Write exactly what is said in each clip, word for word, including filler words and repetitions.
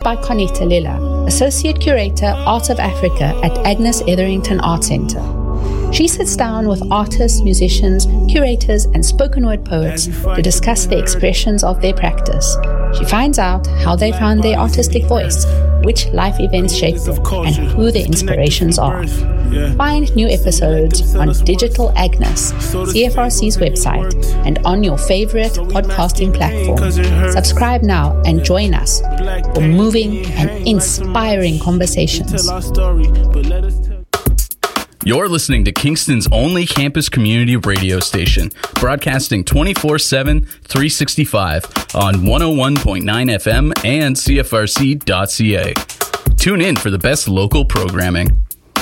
by Conita Lilla, Associate Curator, Art of Africa at Agnes Etherington Art Centre. She sits down with artists, musicians, curators, and spoken word poets to discuss the expressions of their practice. She finds out how they found their artistic voice, which life events shaped them, and who their inspirations are. Find new episodes on Digital Agnes, C F R C's website, and on your favorite podcasting platform. Subscribe now and join us for moving and inspiring conversations. You're listening to Kingston's only campus community radio station, broadcasting twenty-four seven, three sixty-five on one oh one point nine F M and C F R C dot C A. Tune in for the best local programming.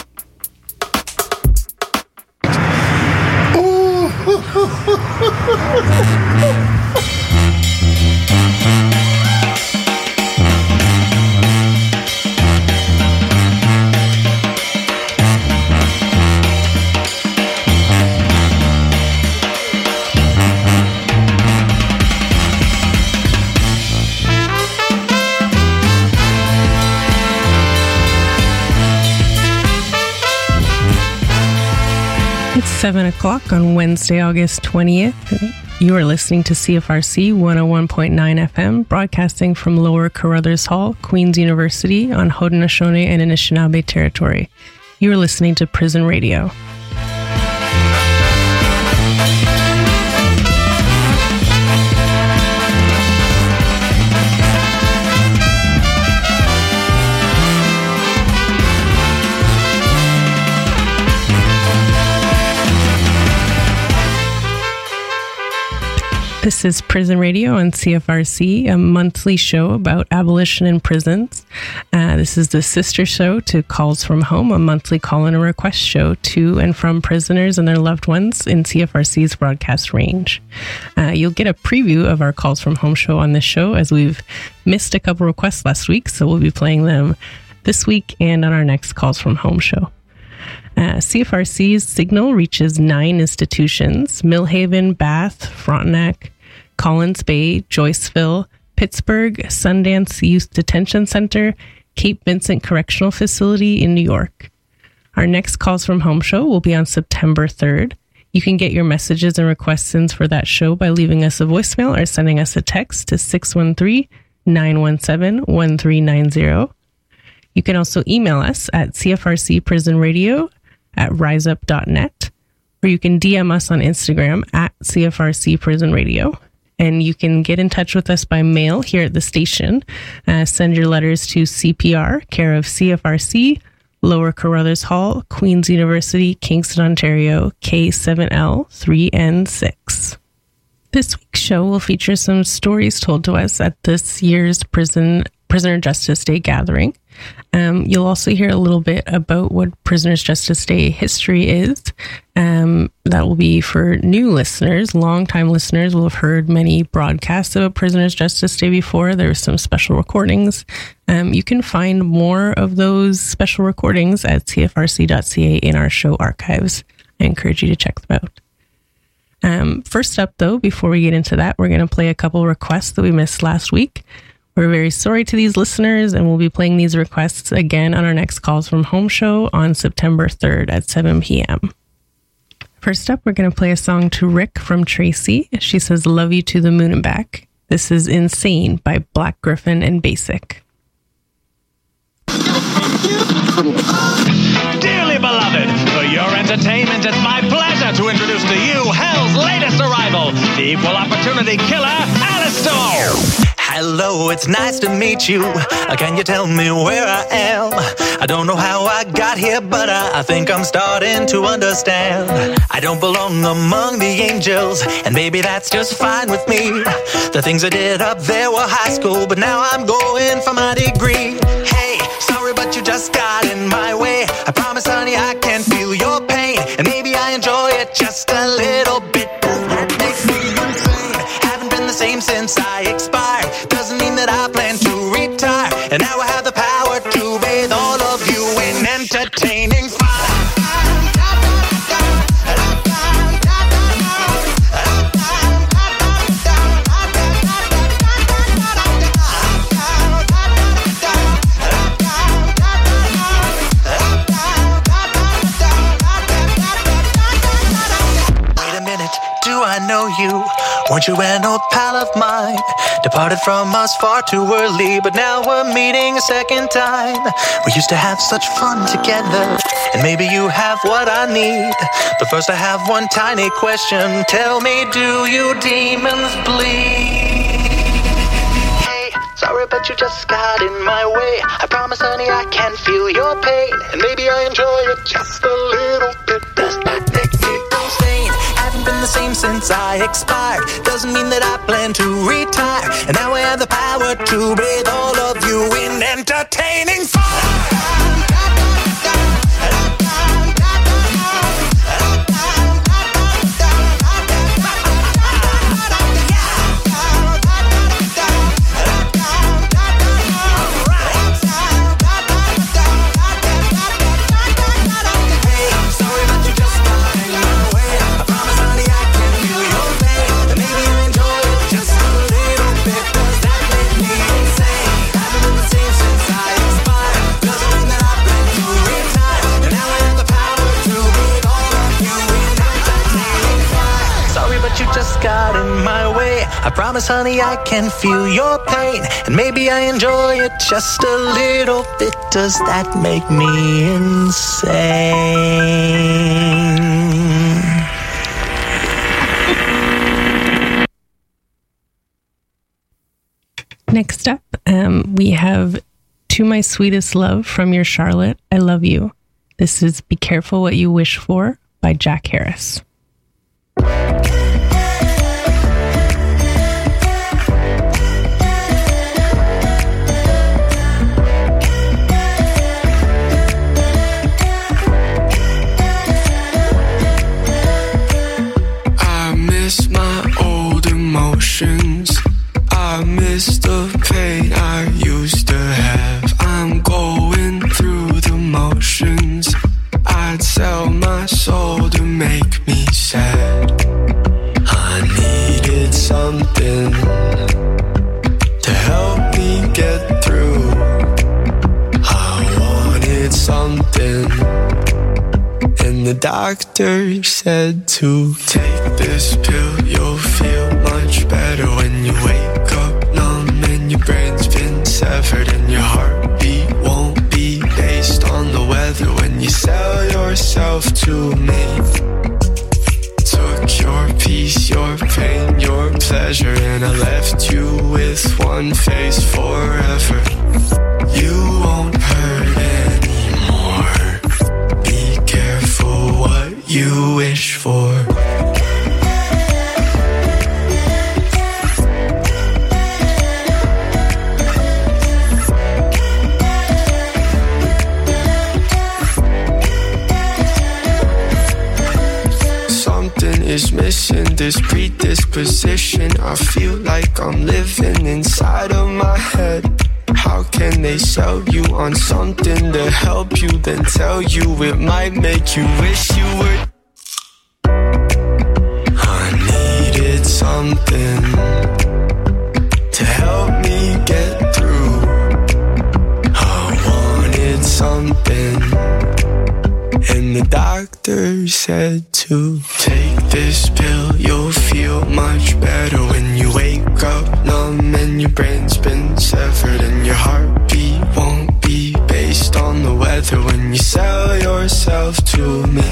seven o'clock on Wednesday, August twentieth. You are listening to C F R C one oh one point nine F M, broadcasting from Lower Carruthers Hall, Queen's University on Haudenosaunee and Anishinaabe territory. You are listening to Prison Radio. This is Prison Radio on C F R C, a monthly show about abolition in prisons. Uh, this is the sister show to Calls from Home, a monthly call and a request show to and from prisoners and their loved ones in C F R C's broadcast range. Uh, you'll get a preview of our Calls from Home show on this show, as we've missed a couple requests last week, so we'll be playing them this week and on our next Calls from Home show. Uh, C F R C's signal reaches nine institutions: Millhaven, Bath, Frontenac, Collins Bay, Joyceville, Pittsburgh, Sundance Youth Detention Center, Cape Vincent Correctional Facility in New York. Our next Calls from Home show will be on September third. You can get your messages and requests in for that show by leaving us a voicemail or sending us a text to six one three, nine one seven, one three nine zero. You can also email us at C F R C Prison Radio at riseup dot net, or you can D M us on Instagram at C F R C Prison Radio. And you can get in touch with us by mail here at the station. Uh, send your letters to C P R, care of C F R C, Lower Carruthers Hall, Queen's University, Kingston, Ontario, K seven L three N six. This week's show will feature some stories told to us at this year's prison Prisoner Justice Day gathering. Um, you'll also hear a little bit about what Prisoners Justice Day history is. Um, that will be for new listeners. Long-time listeners will have heard many broadcasts about Prisoners Justice Day before. There's some special recordings. Um, you can find more of those special recordings at C F R C dot C A in our show archives. I encourage you to check them out. Um, first up, though, before we get into that, we're going to play a couple requests that we missed last week. We're very sorry to these listeners, and we'll be playing these requests again on our next Calls from Home show on September third at seven p.m. First up, we're going to play a song to Rick from Tracy. She says, "Love You to the Moon and Back." This is Insane by Black Griffin and Basic. Dearly beloved, for your entertainment, it's my pleasure to introduce to you Hell's latest arrival, the equal opportunity killer, Alistair. Hello, it's nice to meet you. Can you tell me where I am? I don't know how I got here, but I, I think I'm starting to understand. I don't belong among the angels, and maybe that's just fine with me. The things I did up there were high school, but now I'm going for my degree. Hey, sorry, but you just got in my way. I promise, honey, I can feel your pain, and maybe I enjoy it just a little bit. That makes me insane. Haven't been the same since I expired. Doesn't mean that I plan to retire. And now I have the power to bathe all of you in entertaining fire. Weren't you an old pal of mine? Departed from us far too early, but now we're meeting a second time. We used to have such fun together, and maybe you have what I need. But first I have one tiny question. Tell me, do you demons bleed? Hey, sorry, but you just got in my way. I promise, honey, I can feel your pain, and maybe I enjoy it just a little bit. Does that make me insane? Haven't been the same since I expired. Doesn't mean that I plan to retire. And now I have the power to breathe all of you in entertaining fire. Got in my way. I promise, honey, I can feel your pain, and maybe I enjoy it just a little bit. Does that make me insane? Next up, um, we have To My Sweetest Love from Your Charlotte, I Love You. This is Be Careful What You Wish For by Jack Harris. I miss the pain I used to have. I'm going through the motions. I'd sell my soul to make me sad. I needed something to help me get through. I wanted something, and the doctor said to take this pill. You'll feel much better when you wake up numb and your brain's been severed, and your heartbeat won't be based on the weather when you sell yourself to me. Took your peace, your pain, your pleasure, and I left you with one face forever. You won't hurt anymore. Be careful what you wish for. Is missing this predisposition. I feel like I'm living inside of my head. How can they sell you on something to help you, then tell you it might make you wish you were? I needed something to help me get through. I wanted something, and the doctor said to take this pill. You'll feel much better when you wake up numb and your brain's been severed, and your heartbeat won't be based on the weather when you sell yourself to me.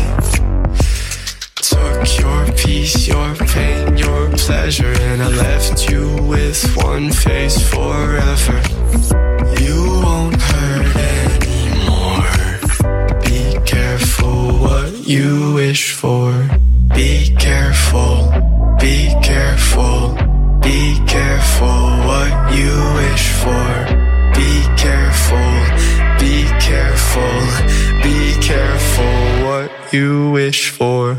Took your peace, your pain, your pleasure, and I left you with one face forever. You won't hurt anymore. Be careful what you wish for. Be careful, be careful, be careful what you wish for. Be careful, be careful, be careful what you wish for.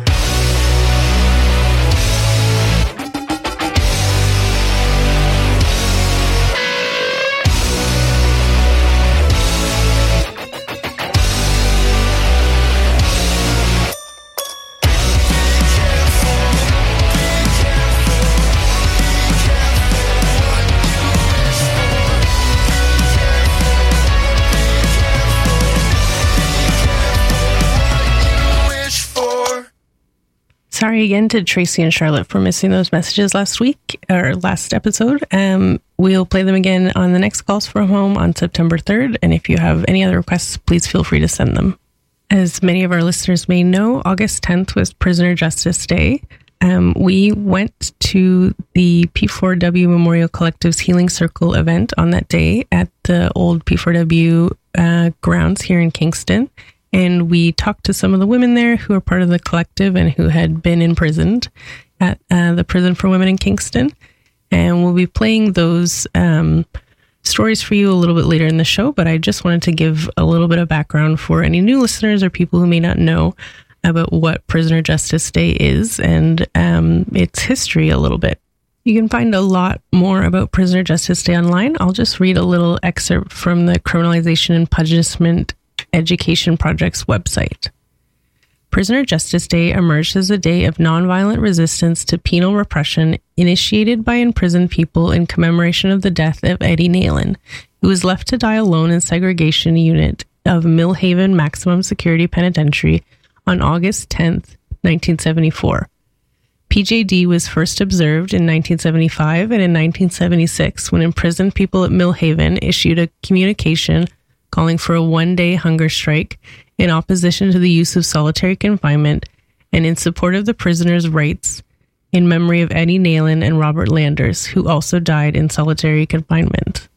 Sorry again to Tracy and Charlotte for missing those messages last week, or last episode. Um, we'll play them again on the next Calls from Home on September third, and if you have any other requests, please feel free to send them. As many of our listeners may know, August tenth was Prisoner Justice Day. Um, we went to the P four W Memorial Collective's Healing Circle event on that day at the old P four W uh, grounds here in Kingston. And we talked to some of the women there who are part of the collective and who had been imprisoned at uh, the Prison for Women in Kingston. And we'll be playing those um, stories for you a little bit later in the show. But I just wanted to give a little bit of background for any new listeners or people who may not know about what Prisoner Justice Day is and um, its history a little bit. You can find a lot more about Prisoner Justice Day online. I'll just read a little excerpt from the Criminalization and Punishment Education Project's website. Prisoner Justice Day emerged as a day of nonviolent resistance to penal repression initiated by imprisoned people in commemoration of the death of Eddie Nalin, who was left to die alone in segregation unit of Millhaven Maximum Security Penitentiary on August tenth, nineteen seventy-four. P J D was first observed in nineteen seventy-five and in nineteen seventy-six when imprisoned people at Millhaven issued a communication calling for a one-day hunger strike in opposition to the use of solitary confinement and in support of the prisoners' rights in memory of Eddie Nalin and Robert Landers, who also died in solitary confinement.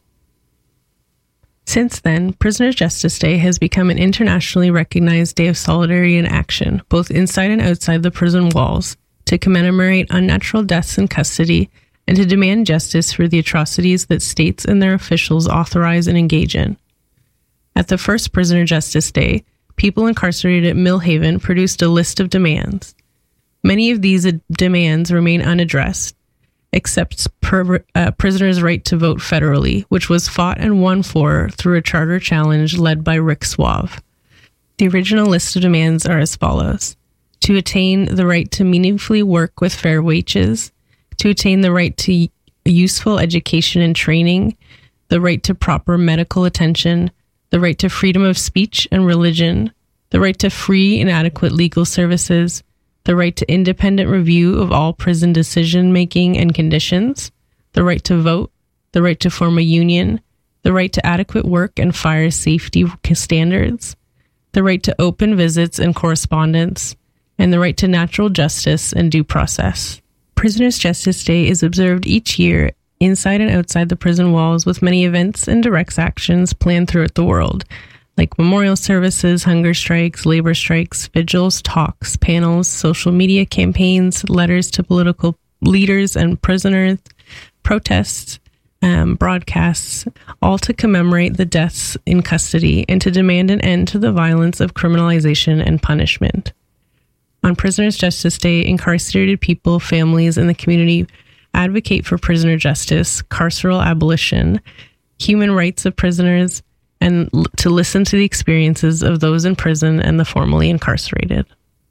Since then, Prisoner Justice Day has become an internationally recognized day of solidarity and action, both inside and outside the prison walls, to commemorate unnatural deaths in custody and to demand justice for the atrocities that states and their officials authorize and engage in. At the first Prisoner Justice Day, people incarcerated at Millhaven produced a list of demands. Many of these demands remain unaddressed, except per, uh, prisoners' right to vote federally, which was fought and won for through a charter challenge led by Rick Suave. The original list of demands are as follows: to attain the right to meaningfully work with fair wages, to attain the right to useful education and training, the right to proper medical attention, the right to freedom of speech and religion, the right to free and adequate legal services, the right to independent review of all prison decision-making and conditions, the right to vote, the right to form a union, the right to adequate work and fire safety standards, the right to open visits and correspondence, and the right to natural justice and due process. Prisoners' Justice Day is observed each year inside and outside the prison walls, with many events and direct actions planned throughout the world, like memorial services, hunger strikes, labor strikes, vigils, talks, panels, social media campaigns, letters to political leaders and prisoners, protests, um, broadcasts, all to commemorate the deaths in custody and to demand an end to the violence of criminalization and punishment. On Prisoners' Justice Day, incarcerated people, families, and the community advocate for prisoner justice, carceral abolition, human rights of prisoners, and l- to listen to the experiences of those in prison and the formerly incarcerated.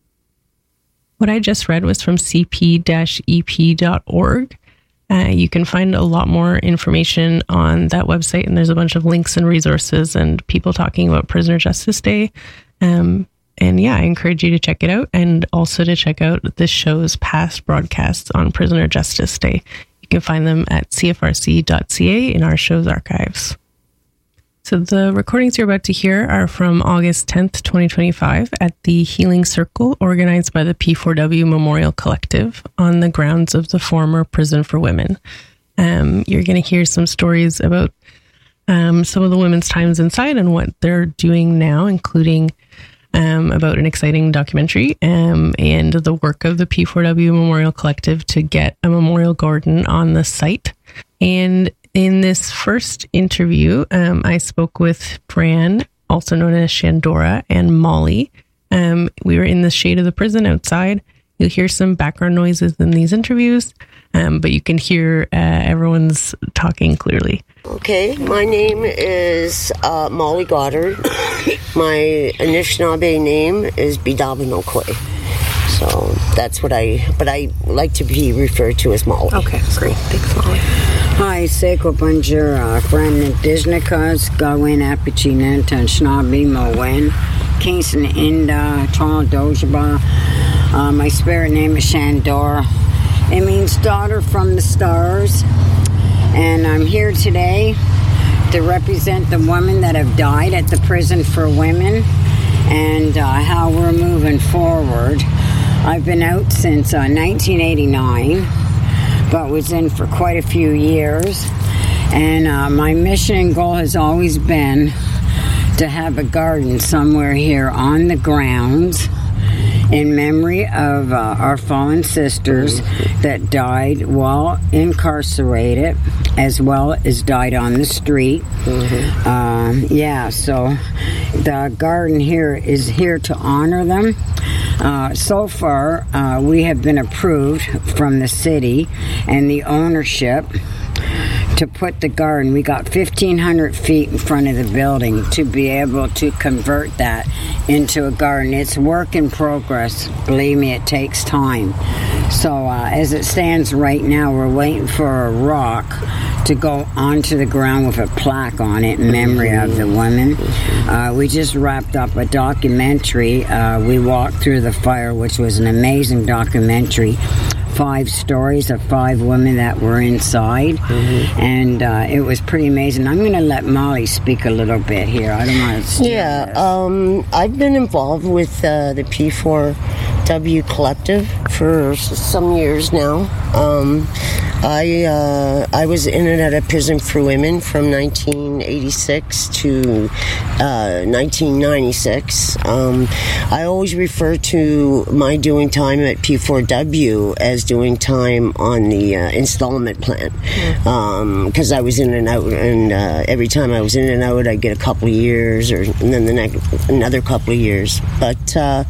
What I just read was from c p dash e p dot org. Uh, you can find a lot more information on that website, and there's a bunch of links and resources and people talking about Prisoner Justice Day. Um, And yeah, I encourage you to check it out, and also to check out this show's past broadcasts on Prisoner Justice Day. You can find them at c f r c dot c a in our show's archives. So the recordings you're about to hear are from August tenth, twenty twenty-five at the Healing Circle, organized by the P four W Memorial Collective on the grounds of the former Prison for Women. Um, you're going to hear some stories about um, some of the women's times inside and what they're doing now, including Um, about an exciting documentary um, and the work of the P four W Memorial Collective to get a memorial garden on the site. And in this first interview, um, I spoke with Fran, also known as Shandora, and Molly. Um, we were in the shade of the prison outside. You'll hear some background noises in these interviews, um, but you can hear uh, everyone's talking clearly. Okay, my name is uh, Molly Goddard. My Anishinaabe name is Bidabinokwe. So that's what I, but I like to be referred to as Molly. Okay, great. Thanks, Molly. Hi, Seko Banjura, friend of Disnekas, Gawin Apichinant, and Shnabi Mowen, Kingston Inda, Toronto Dojaba. Uh, my spirit name is Shandora. It means daughter from the stars. And I'm here today to represent the women that have died at the prison for women and uh, how we're moving forward. I've been out since uh, nineteen eighty-nine, but was in for quite a few years. And uh, my mission and goal has always been to have a garden somewhere here on the grounds in memory of uh, our fallen sisters that died while incarcerated, as well as died on the street. Mm-hmm. Uh, yeah, so the garden here is here to honor them. Uh, so far, uh, we have been approved from the city and the ownership to put the garden. We got fifteen hundred feet in front of the building to be able to convert that into a garden. It's work in progress. Believe me, it takes time. So uh, as it stands right now, we're waiting for a rock to go onto the ground with a plaque on it in memory of the women. Uh, we just wrapped up a documentary. Uh, we walked through the fire, which was an amazing documentary. Five stories of five women that were inside, mm-hmm. and uh, it was pretty amazing. I'm going to let Molly speak a little bit here. I don't want to. Yeah, um, I've been involved with uh, the P four W Collective for some years now. Um, I uh, I was in and out of prison for women from nineteen eighty-six to uh, nineteen ninety-six. Um, I always refer to my doing time at P four W as doing time on the uh, installment plan, because um, I was in and out, and uh, every time I was in and out, I'd get a couple of years, or and then the next another couple of years. But uh,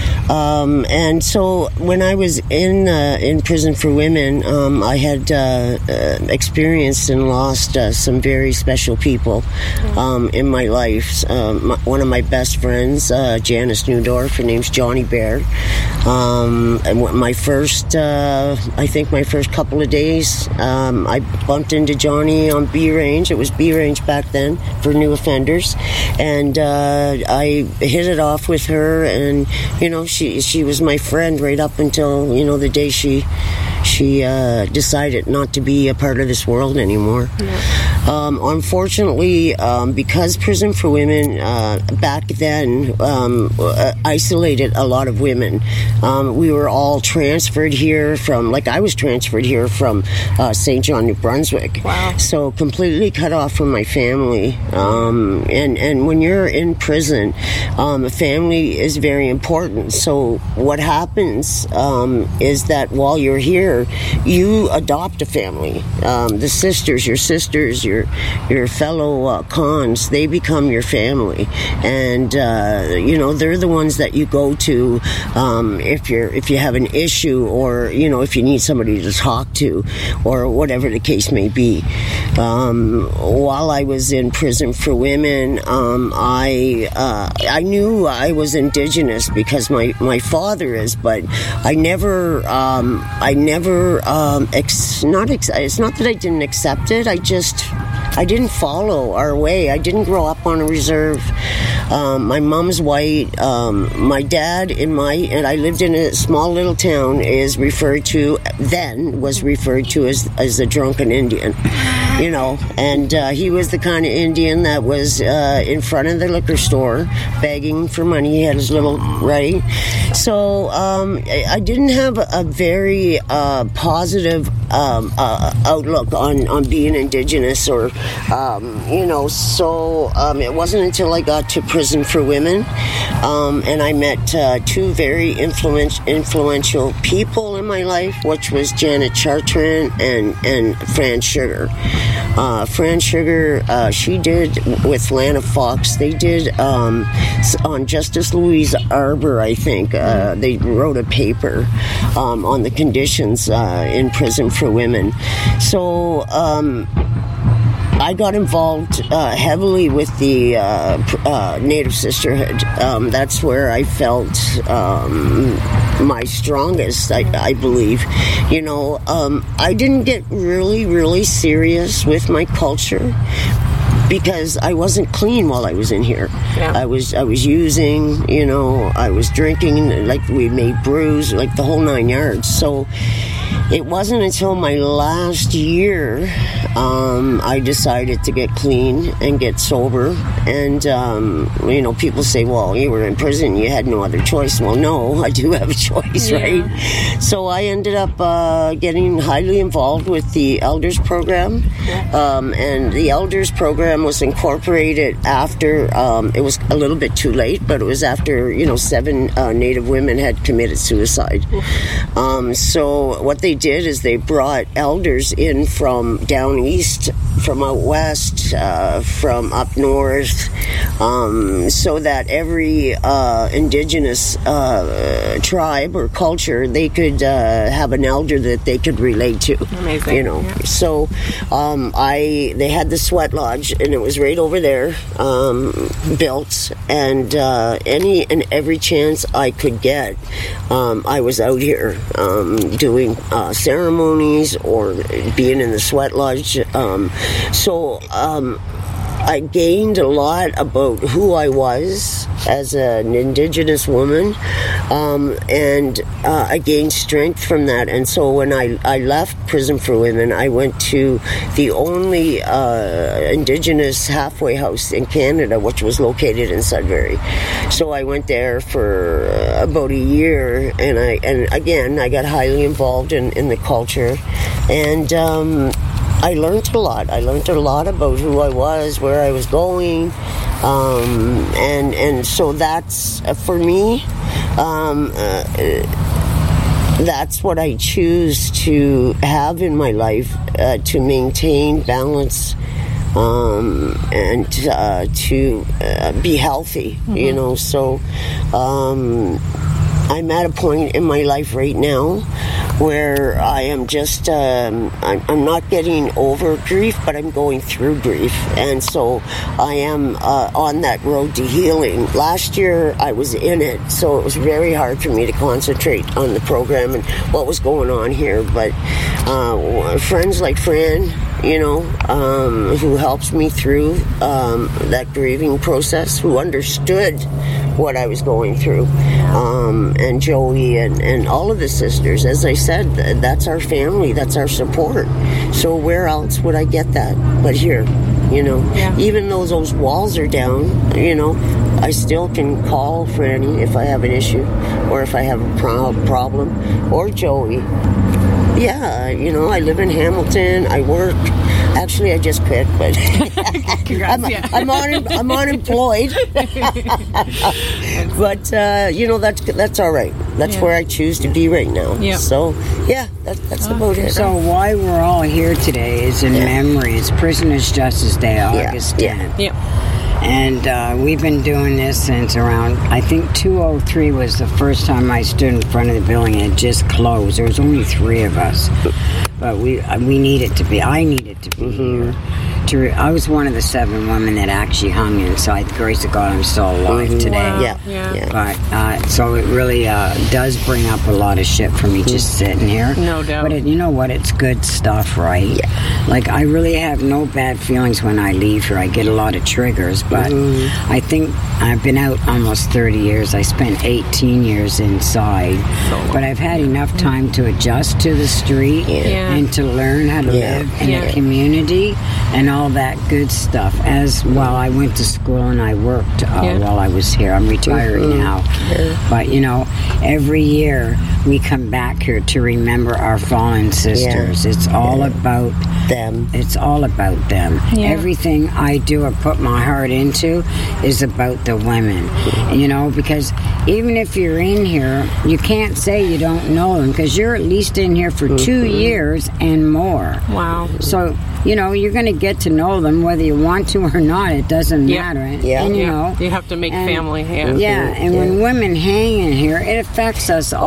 um, and so when I was in uh, in prison for women, um, I had Uh, uh, experienced and lost uh, some very special people um, in my life. Um, my, one of my best friends, uh, Janice Newdorf, her name's Johnny Bear. Um, and my first, uh, I think my first couple of days, um, I bumped into Johnny on B Range. It was B Range back then for new offenders, and uh, I hit it off with her. And you know, she she was my friend right up until you know the day she. She uh, decided not to be a part of this world anymore. Yeah. Um, unfortunately, um, because Prison for Women uh, back then um, uh, isolated a lot of women. Um, we were all transferred here from, like I was transferred here from uh, Saint John, New Brunswick. Wow. So completely cut off from my family. Um, and, and when you're in prison, um, a family is very important. So what happens um, is that while you're here, you adopt a family. Um, the sisters, your sisters, your your fellow uh, cons, they become your family, and uh, you know they're the ones that you go to um, if you're if you have an issue, or you know if you need somebody to talk to, or whatever the case may be. Um, while I was in prison for women, um, I uh, I knew I was Indigenous because my, my father is, but I never um, I never. Um, ex- not ex- it's not that I didn't accept it. I just I didn't follow our way. I didn't grow up on a reserve. Um, my mom's white. Um, my dad in my and I lived in a small little town is referred to then was referred to as as the drunken Indian. You know, and uh, he was the kind of Indian that was uh, in front of the liquor store begging for money. He had his little right. So um, I, I didn't have a, a very uh, positive um, uh, outlook on, on being Indigenous, or um, you know. So um, it wasn't until I got to Prison for Women, um, and I met uh, two very influential influential people in my life, which was Janet Chartrand and and Fran Sugar. Uh, Fran Sugar, uh, she did with Lana Fox. They did um, on Justice Louise Arbour, I think. Uh, they wrote a paper um, on the conditions uh, in prison for women. So um, I got involved uh, heavily with the uh, uh, Native Sisterhood. Um, that's where I felt um, my strongest, I, I believe. You know, um, I didn't get really, really serious with my culture because I wasn't clean while I was in here. Yeah. I was I was using, you know, I was drinking, like we made brews, like the whole nine yards. So it wasn't until my last year um, I decided to get clean and get sober. And, um, you know, people say, well, you were in prison, you had no other choice. Well, no, I do have a choice, Yeah. right? So I ended up uh, getting highly involved with the Elders program. Um, and the Elders program was incorporated after, um, it was a little bit too late, but it was after, you know, seven uh, Native women had committed suicide. Um, so what they did is they brought elders in from down east, from out west, uh, from up north, um, so that every uh, indigenous uh, tribe or culture, they could uh, have an elder that they could relate to. Amazing. You know, Yeah. so um, I they had the sweat lodge, and it was right over there, um, built, and uh, any and every chance I could get, um, I was out here um, doing uh, ceremonies or being in the sweat lodge. Um, so um, I gained a lot about who I was as an Indigenous woman, um, and uh, I gained strength from that. And so when I, I left Prison for Women, I went to the only uh, Indigenous halfway house in Canada, which was located in Sudbury. So I went there for uh, about a year, and I and again I got highly involved in, in the culture, and um, I learned a lot. I learned a lot about who I was, where I was going, um, and and so that's uh, for me. Um, uh, that's what I choose to have in my life, uh, to maintain balance, um, and uh, to uh, be healthy. Mm-hmm. You know, so um, I'm at a point in my life right now where I am just, um, I'm, I'm not getting over grief, but I'm going through grief. And so I am uh, on that road to healing. Last year I was in it, so it was very hard for me to concentrate on the program and what was going on here. But uh, friends like Fran, you know, um, who helps me through um, that grieving process, who understood what I was going through, um, and Joey and, and all of the sisters. As I said, that's our family, that's our support. So where else would I get that but here, you know? Yeah. Even though those walls are down, you know, I still can call Franny if I have an issue or if I have a pro- problem, or Joey. Yeah, you know, I live in Hamilton, I work. Actually, I just quit, but Congrats, I'm, yeah. I'm, un, I'm unemployed. But, uh, you know, that's that's all right. That's Yeah. where I choose to be right now. Yeah. So, yeah, that, that's about it. So why we're all here today is in Yeah. memory. It's Prisoners' Justice Day, August Yeah. tenth. Yep. And uh, we've been doing this since around, I think two oh three was the first time I stood in front of the building and it just closed. There was only three of us. But we uh, we needed to be, I needed to be Mm-hmm. here. To re- I was one of the seven women that actually hung in, so I, grace of God, I'm still alive Mhm. today. Wow. Yeah, Yeah. yeah. But uh, so it really uh, does bring up a lot of shit for me just sitting here. No doubt. But it, you know what? It's good stuff, right? Yeah. Like I really have no bad feelings when I leave here. I get a lot of triggers, but Mm-hmm. I think I've been out almost thirty years. I spent eighteen years inside, but I've had enough time to adjust to the street Yeah. and to learn how to Yeah. live in Yeah. a community and all that good stuff. As while I went to school and I worked uh, Yeah. while I was here. I'm retired Mm-hmm. now, but you know, every year we come back here to remember our fallen sisters. It's all about Them. It's all about them. Yeah. Everything I do or put my heart into is about the women. You know, because even if you're in here, you can't say you don't know them because you're at least in here for two years and more. Wow. So, you know, you're going to get to know them whether you want to or not. It doesn't Yeah. matter. And, Yeah. and, you Yeah. know, You have to make and- family. Yeah. yeah, and when women hang in here, it affects us all. Oh,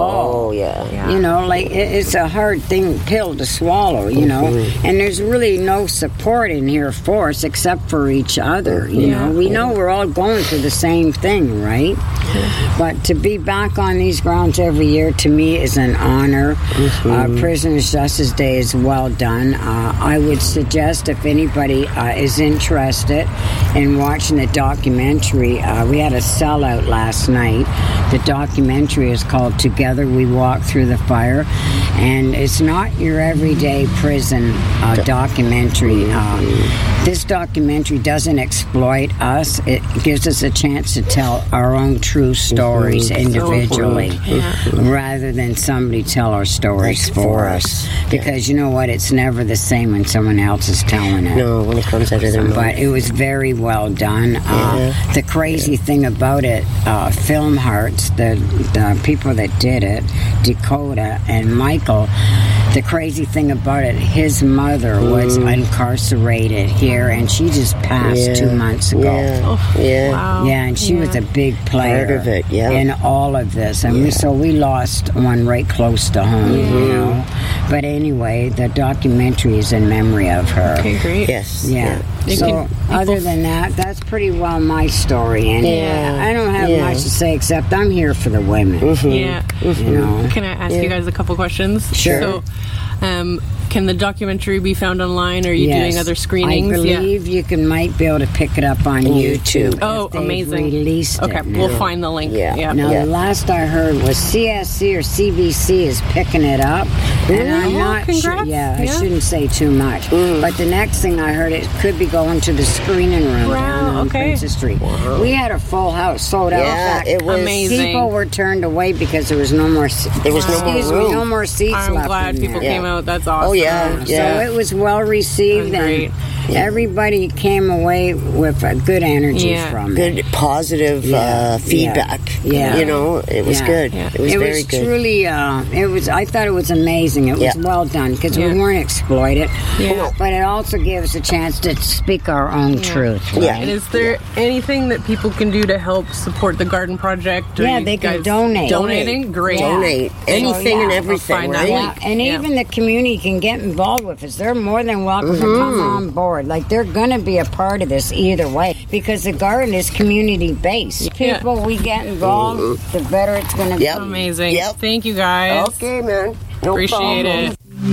Oh, yeah. yeah. You know, like, it, it's a hard thing, pill to swallow, you know. Mm-hmm. And there's really no support in here for us except for each other, you yeah. know. We know we're all going through the same thing, right? Mm-hmm. But to be back on these grounds every year, to me, is an honor. Mm-hmm. Uh, Prisoners' Justice Day is well done. Uh, I would suggest if anybody uh, is interested in watching the documentary, uh, we had a sellout last night. The documentary is called Together We Walk Through the Fire, and it's not your everyday prison uh, documentary. Um, this documentary doesn't exploit us. It gives us a chance to tell our own true stories mm-hmm. individually, yeah. rather than somebody tell our stories That's for us. Because you know what? It's never the same when someone else is telling it. No, when it comes out of their mouth. But it was very well done. Yeah. Uh, the crazy yeah. thing about it, uh, Film Hearts, the, the people that did it, Dakota and Michael, the crazy thing about it, his mother mm. was incarcerated here, and she just passed yeah. two months ago. Yeah, oh, yeah. Wow. yeah and she yeah. was a big player Part of it, yeah. in all of this. And yeah. we, so we lost one right close to home, mm-hmm. you know. But anyway, the documentary is in memory of her. Okay, great. Yes. Yeah. yeah. So, can, other than that, that's pretty well my story. And yeah. I don't have yeah. much to say except I'm here for the women. Mm-hmm. Yeah. Mm-hmm. You know. Can I ask yeah. you guys a couple questions? Sure. So, um, can the documentary be found online? Or are you yes. doing other screenings? I believe yeah. you can might be able to pick it up on YouTube. Oh, amazing! Released okay, it we'll find the link. Yeah. yeah. Now, yeah. the last I heard was C S C or C B C is picking it up, Really? and I'm Oh, not congrats. sure. Yeah, Yeah. I shouldn't say too much. Mm. But the next thing I heard, it could be going to the screening room Wow, down on okay. Princess Street. Wow. We had a full house, sold out. Yeah, In fact, it was amazing. People were turned away because there was no more. There was no more excuse room. me, no more seats I'm left. glad in people there. came Yeah. out. That's awesome. Oh, yeah, yeah. So it was well received, That was great. and everybody came away with a good energy Yeah. from it. Good, positive Yeah. uh, feedback. Yeah. You know, it was Yeah. good. Yeah. It was it very was good. truly, uh, it was, I thought it was amazing. It was Yeah. well done because Yeah. we weren't exploited. Yeah. But it also gave us a chance to speak our own Yeah. truth. Yeah. And is there anything that people can do to help support the garden project? Or Yeah, you they can guys donate. Donating? Great. Yeah. Donate. So, Anything yeah. and I'll everything, find that right? Yeah, link. and Yeah. even the community can get involved with us. They're more than welcome to come on board. Like, they're going to be a part of this either way because the garden is community-based. Yeah. People, we get involved, the better it's going to be. Yep. Amazing. Yep. Thank you, guys. Okay, man. No Appreciate problem.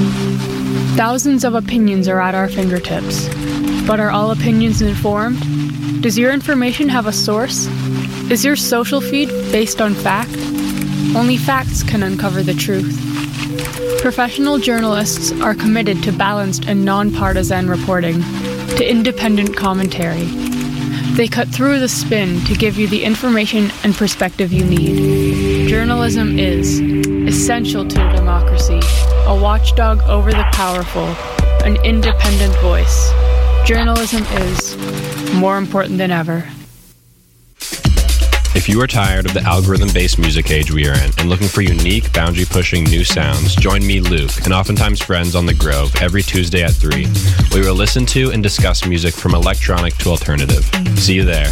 it. Thousands of opinions are at our fingertips. But are all opinions informed? Does your information have a source? Is your social feed based on fact? Only facts can uncover the truth. Professional journalists are committed to balanced and nonpartisan reporting, to independent commentary. They cut through the spin to give you the information and perspective you need. Journalism is essential to democracy, a watchdog over the powerful, an independent voice. Journalism is more important than ever. If you are tired of the algorithm-based music age we are in and looking for unique, boundary-pushing new sounds, join me, Luke, and oftentimes friends on The Grove every Tuesday at three. We will listen to and discuss music from electronic to alternative. See you there.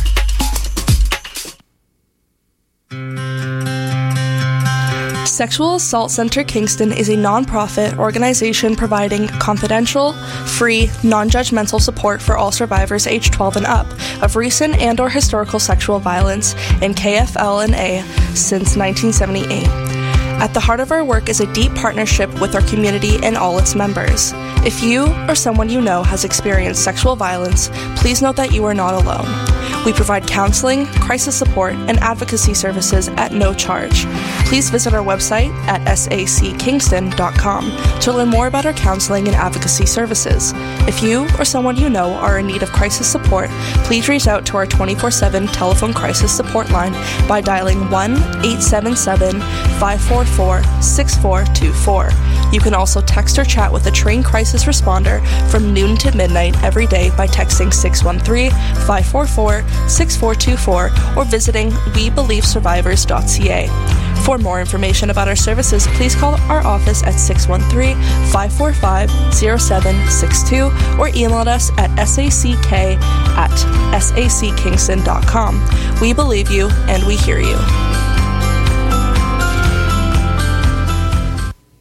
Sexual Assault Center Kingston is a non-profit organization providing confidential, free, non-judgmental support for all survivors age twelve and up of recent and or historical sexual violence in K F L N A since nineteen seventy-eight. At the heart of our work is a deep partnership with our community and all its members. If you or someone you know has experienced sexual violence, please note that you are not alone. We provide counseling, crisis support, and advocacy services at no charge. Please visit our website at s a c kingston dot com to learn more about our counseling and advocacy services. If you or someone you know are in need of crisis support, please reach out to our twenty-four seven telephone crisis support line by dialing one eight seven seven, five four four, six four two four. You can also text or chat with a trained crisis responder from noon to midnight every day by texting six one three, five four four, six four two four or visiting we believe survivors dot c a. For more information about our services, please call our office at six one three, five four five, zero seven six two or email us at sack at s a c kingston dot com. We believe you and we hear you.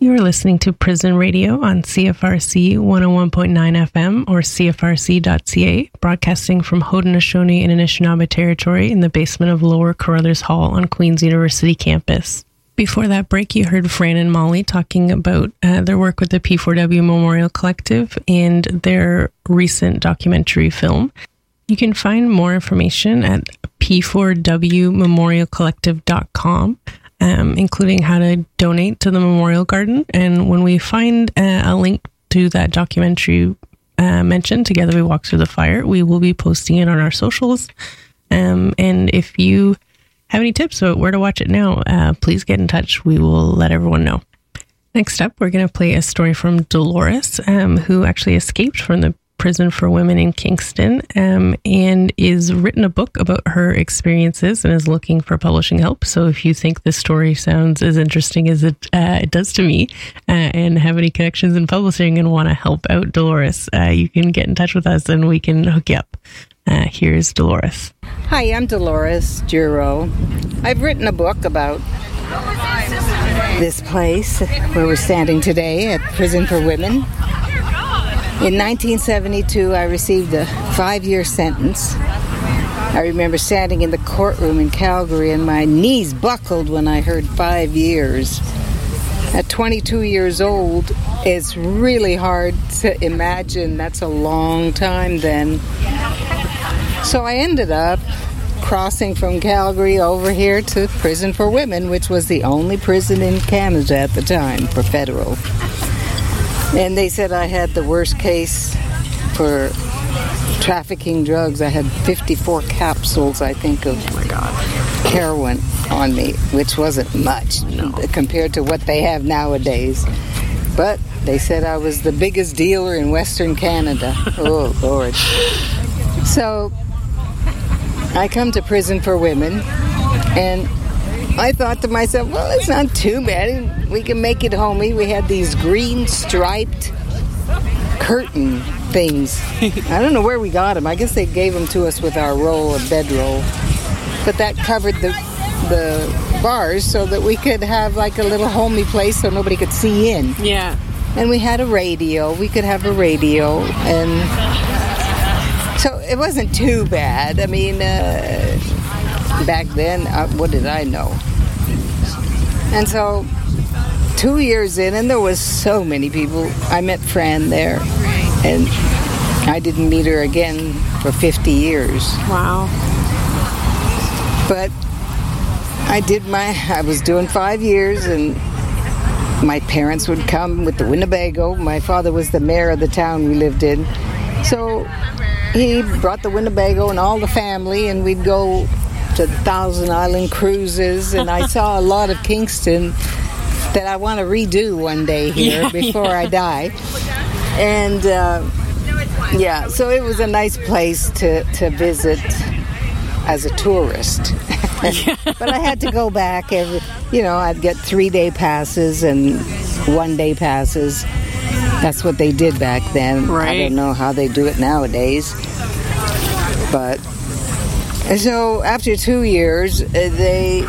You are listening to Prison Radio on C F R C one oh one point nine F M or C F R C dot C A, broadcasting from Haudenosaunee and Anishinaabe territory in the basement of Lower Carruthers Hall on Queen's University campus. Before that break, you heard Fran and Molly talking about uh, their work with the P four W Memorial Collective and their recent documentary film. You can find more information at p four w memorial collective dot com. Um, including how to donate to the Memorial Garden. And when we find uh, a link to that documentary uh, mentioned, Together We Walk Through the Fire, we will be posting it on our socials. Um, and if you have any tips about where to watch it now, uh, please get in touch. We will let everyone know. Next up, we're going to play a story from Dolores, um, who actually escaped from the prison for women in Kingston um, and is written a book about her experiences and is looking for publishing help. So if you think this story sounds as interesting as it uh, it does to me uh, and have any connections in publishing and want to help out Dolores, uh, you can get in touch with us and we can hook you up. Uh, here's Dolores. Hi, I'm Dolores Duro. I've written a book about this place where we're standing today at Prison for Women. In nineteen seventy-two, I received a five-year sentence. I remember standing in the courtroom in Calgary and my knees buckled when I heard five years. At twenty-two years old, it's really hard to imagine that's a long time then. So I ended up crossing from Calgary over here to Prison for Women, which was the only prison in Canada at the time for federal. And they said I had the worst case for trafficking drugs. I had fifty-four capsules, I think, of oh my God. heroin on me, which wasn't much no. compared to what they have nowadays. But they said I was the biggest dealer in Western Canada. Oh, Lord. So I come to Prison for Women, and I thought to myself, well, it's not too bad. We can make it homey. We had these green striped curtain things. I don't know where we got them. I guess they gave them to us with our roll of bedroll. But that covered the the bars so that we could have like a little homey place so nobody could see in. Yeah. And we had a radio. We could have a radio. And so it wasn't too bad. I mean, uh, back then, uh, what did I know? And so, two years in, and there was so many people. I met Fran there, and I didn't meet her again for fifty years. Wow. But I did my, I was doing five years, and my parents would come with the Winnebago. My father was the mayor of the town we lived in. So he brought the Winnebago and all the family, and we'd go to Thousand Island cruises, and I saw a lot of Kingston that I want to redo one day here yeah, before yeah. I die. And uh, yeah, so it was a nice place to, to visit as a tourist. Yeah. But I had to go back every, you know, I'd get three-day passes and one-day passes. That's what they did back then. Right. I don't know how they do it nowadays. But and so after two years, uh, they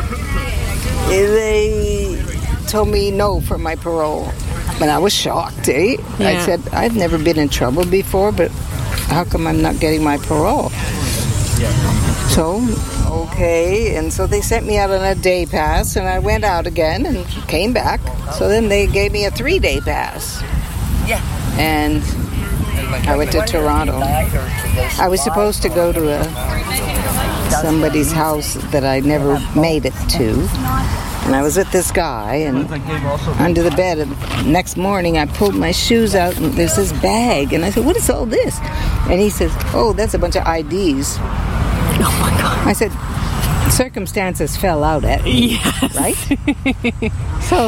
they told me no for my parole. And I was shocked, eh? Yeah. I said, I've never been in trouble before, but how come I'm not getting my parole? So, okay, and so they sent me out on a day pass, and I went out again and came back. So then they gave me a three-day pass. Yeah. And I went to Toronto. I was supposed to go to a, somebody's house that I never made it to. And I was with this guy, and under the bed, and next morning I pulled my shoes out, and there's this bag. And I said, what is all this? And he says, oh, that's a bunch of I Ds. Oh, my God. I said, circumstances fell out at me, yes. right? So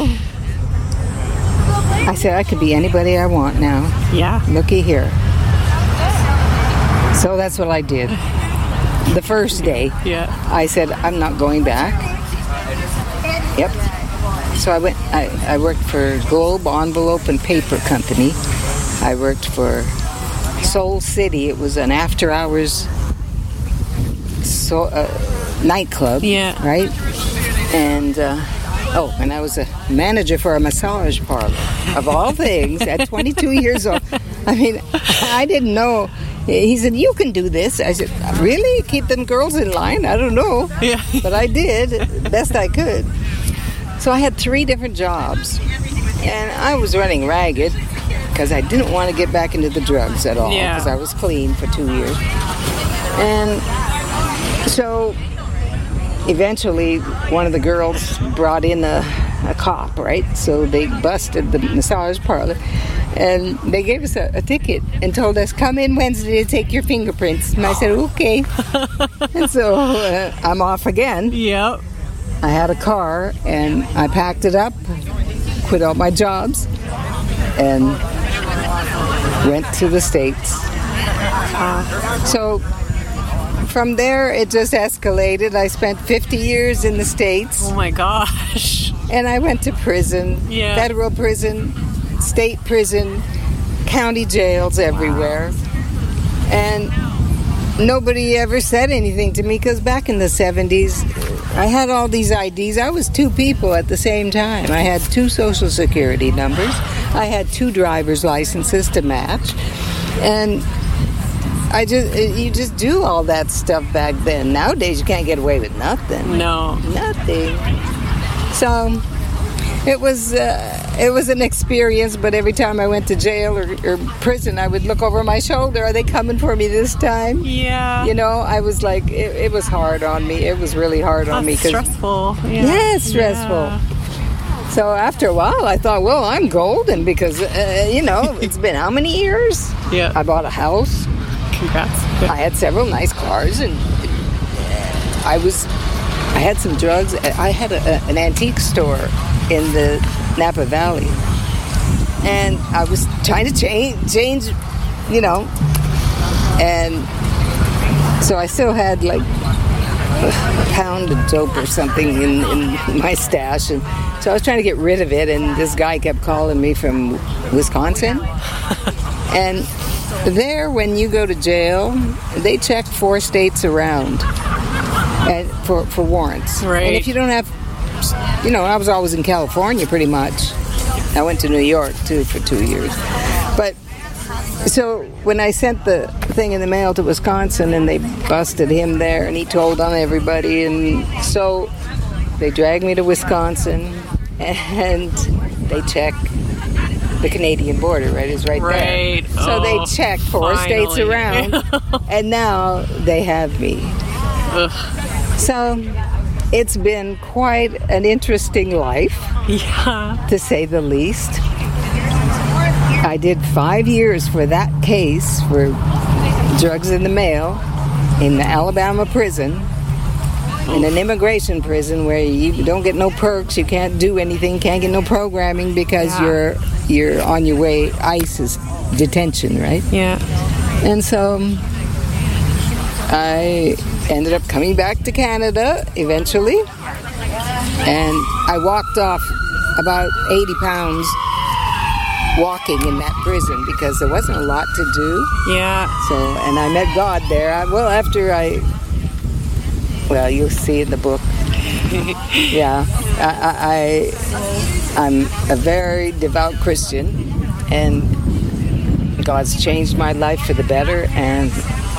I said, I could be anybody I want now. Yeah. Looky here. So that's what I did. The first day, yeah. I said, I'm not going back. Yep. So I went. I, I worked for Globe Envelope and Paper Company. I worked for Soul City. It was an after-hours so, uh, nightclub. Yeah. Right. And uh, Oh, and I was a manager for a massage parlor, of all things, at twenty-two years old. I mean, I didn't know. He said, you can do this. I said, really? Keep them girls in line? I don't know. Yeah. But I did, best I could. So I had three different jobs. And I was running ragged because I didn't want to get back into the drugs at all. Because yeah. I was clean for two years. And so eventually one of the girls brought in a, a cop, right? So they busted the massage parlor. And they gave us a, a ticket and told us, come in Wednesday to take your fingerprints. And I said, okay. And so uh, I'm off again. Yep. I had a car, and I packed it up, quit all my jobs, and went to the States. Uh, so from there, it just escalated. I spent fifty years in the States. Oh, my gosh. And I went to prison, yeah. federal prison, state prison, county jails everywhere. And nobody ever said anything to me because back in the seventies, I had all these I Ds. I was two people at the same time. I had two social security numbers. I had two driver's licenses to match. And I just, you just do all that stuff back then. Nowadays, you can't get away with nothing. No. Nothing. So it was uh, it was an experience, but every time I went to jail or, or prison, I would look over my shoulder. Are they coming for me this time? Yeah. You know, I was like, it, it was hard on me. It was really hard on That's me. stressful. Yeah, yeah stressful. Yeah. So after a while, I thought, well, I'm golden because, uh, you know, it's been how many years? Yeah. I bought a house. Congrats. I had several nice cars, and I was, I had some drugs. I had a, a, an antique store in the Napa Valley, and I was trying to change, change, you know, and so I still had like a pound of dope or something in, in my stash, and so I was trying to get rid of it, and this guy kept calling me from Wisconsin, and there, when you go to jail, they check four states around and for, for warrants. Right. And if you don't have, you know, I was always in California pretty much. I went to New York, too, for two years. But, so when I sent the thing in the mail to Wisconsin and they busted him there and he told on everybody, and so they dragged me to Wisconsin and they check the Canadian border, right, is right, right. there. So oh, they check four finally. states around, and now they have me. Ugh. So it's been quite an interesting life, yeah, to say the least. I did five years for that case for drugs in the mail in the Alabama prison. In an immigration prison where you don't get no perks, you can't do anything, can't get no programming because yeah. you're you're on your way. ICE is detention, right? Yeah. And so I ended up coming back to Canada eventually, and I walked off about eighty pounds walking in that prison because there wasn't a lot to do. Yeah. So, and I met God there. I, well, after I. Well, you'll see in the book. Yeah, I, I, I'm a very devout Christian, and God's changed my life for the better. And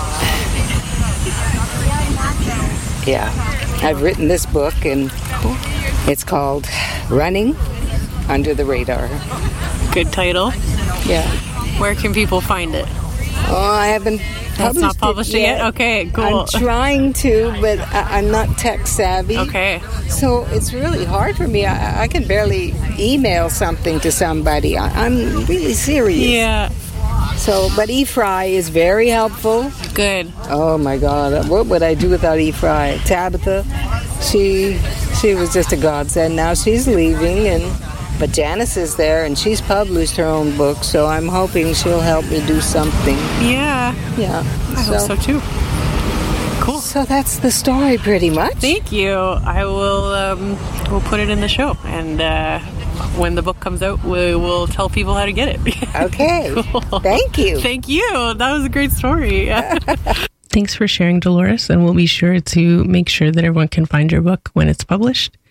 yeah, I've written this book, and it's called "Running Under the Radar." Good title. Yeah. Where can people find it? Oh, I haven't. That's not published it yet? Okay, cool. I'm trying to, but I, I'm not tech savvy. Okay. So it's really hard for me. I, I can barely email something to somebody. I, I'm really serious. Yeah. So, but eFry is very helpful. Good. Oh my God, what would I do without eFry? Tabitha, she she was just a godsend. Now she's leaving, and but Janice is there, and she's published her own book, so I'm hoping she'll help me do something. Yeah. Yeah. I so, hope so too. Cool. So that's the story, pretty much. Thank you. I will. Um, we'll put it in the show, and uh, when the book comes out, we will tell people how to get it. Okay. Cool. Thank you. Thank you. That was a great story. Thanks for sharing, Dolores, and we'll be sure to make sure that everyone can find your book when it's published.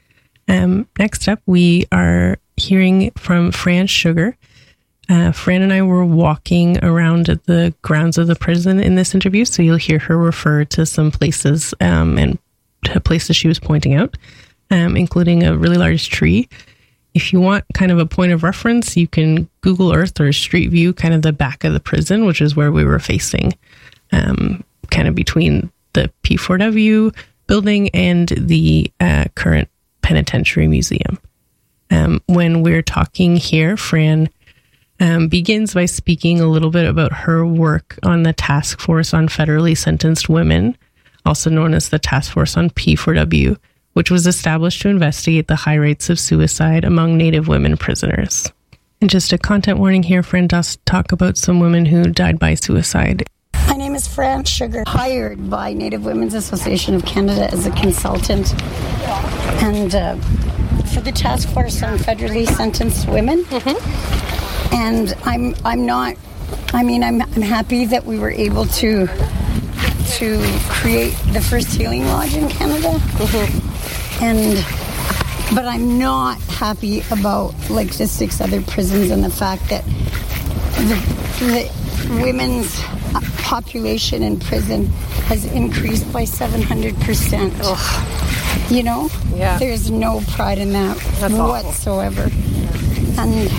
Um, next up, we are hearing from Fran Sugar. Uh, Fran and I were walking around the grounds of the prison in this interview, so you'll hear her refer to some places um, and to places she was pointing out, um, including a really large tree. If you want kind of a point of reference, you can Google Earth or Street View kind of the back of the prison, which is where we were facing, um, kind of between the P four W building and the uh, current penitentiary museum. Um, when we're talking here, Fran um, begins by speaking a little bit about her work on the Task Force on Federally Sentenced Women, also known as the Task Force on P four W, which was established to investigate the high rates of suicide among Native women prisoners. And just a content warning here, Fran does talk about some women who died by suicide. My name is Fran Sugar, hired by Native Women's Association of Canada as a consultant and uh, for the Task Force on Federally Sentenced Women. Mm-hmm. And I'm I'm not, I mean, I'm I'm happy that we were able to to create the first healing lodge in Canada. Mm-hmm. And but I'm not happy about like the six other prisons and the fact that the, the women's population in prison has increased by seven hundred percent. Ugh. You know? Yeah. There's no pride in that That's whatsoever. Awful. And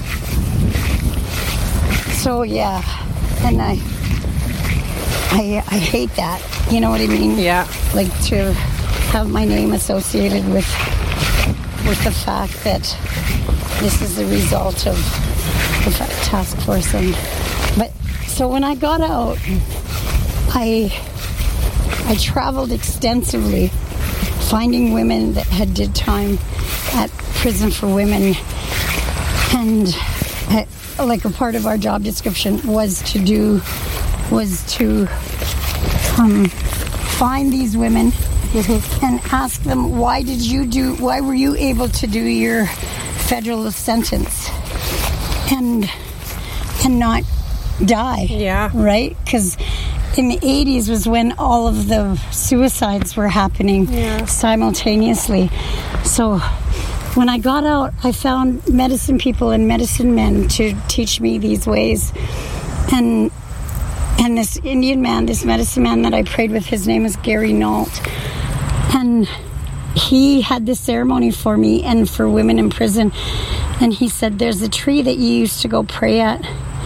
so, yeah. And I, I, I hate that. You know what I mean? Yeah. Like to have my name associated with with the fact that this is the result of the task force. And but so when I got out, I I traveled extensively, finding women that had did time at Prison for Women, and uh, like a part of our job description was to do was to um, find these women. Mm-hmm. And ask them, why did you do, why were you able to do your federal sentence and and not die? Yeah. Right? Because in the eighties was when all of the suicides were happening yeah. simultaneously. So when I got out, I found medicine people and medicine men to teach me these ways. And and this Indian man, this medicine man that I prayed with, his name is Gary Nault. And he had this ceremony for me and for women in prison. And he said, there's a tree that you used to go pray at.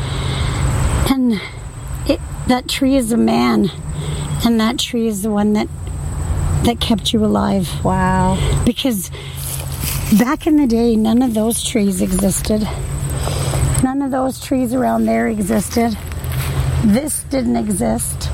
And it, that tree is a man. And that tree is the one that that kept you alive. Wow. Because back in the day, none of those trees existed. None of those trees around there existed. This didn't exist.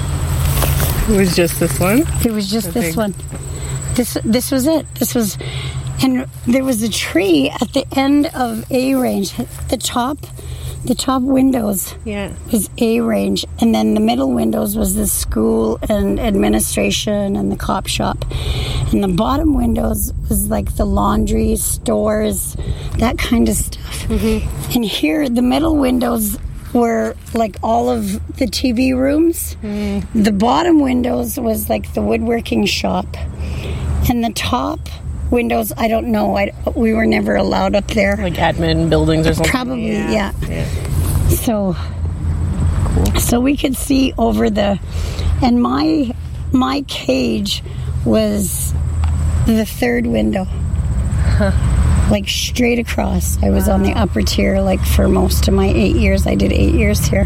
It was just this one? It was just the this big... one. This this was it. This was, and there was a tree at the end of A range. The top, the top windows yeah. was A range, and then the middle windows was the school and administration and the cop shop, and the bottom windows was like the laundry, stores, that kind of stuff. Mm-hmm. And here, the middle windows were like all of the T V rooms. Mm. The bottom windows was like the woodworking shop. And the top windows, I don't know. I, we were never allowed up there. Like admin buildings or something? Probably, yeah. yeah. yeah. So, cool. So we could see over the... And my my cage was the third window. Huh. Like straight across. I was wow. on the upper tier like for most of my eight years. I did eight years here.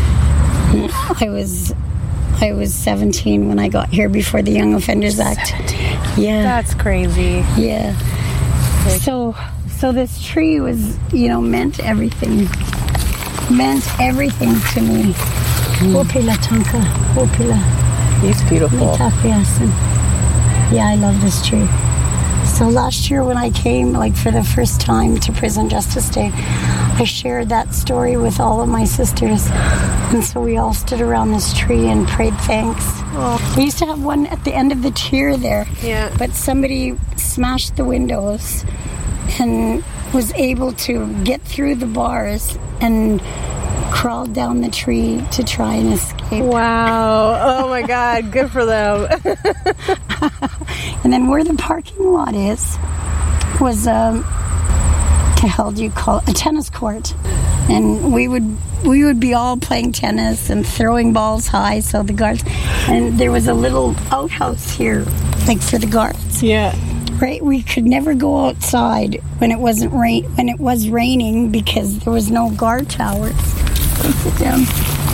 I was I was seventeen when I got here before the Young Offenders Act. seventeen Yeah. That's crazy. Yeah. Like, so so this tree was, you know, meant everything. Meant everything to me. Hopila Tonka. Hopila. He's beautiful. Yeah, I love this tree. So last year when I came, like for the first time to Prison Justice Day, I shared that story with all of my sisters. And so we all stood around this tree and prayed thanks. Oh. We used to have one at the end of the tier there. Yeah. But somebody smashed the windows and was able to get through the bars and crawled down the tree to try and escape. Wow. Oh my God. Good for them. And then where the parking lot is, was um, the hell do you call it? A tennis court, and we would we would be all playing tennis and throwing balls high. So the guards, and there was a little outhouse here, like for the guards. Yeah. Right, we could never go outside when it wasn't rain when it was raining because there was no guard towers. Sit down.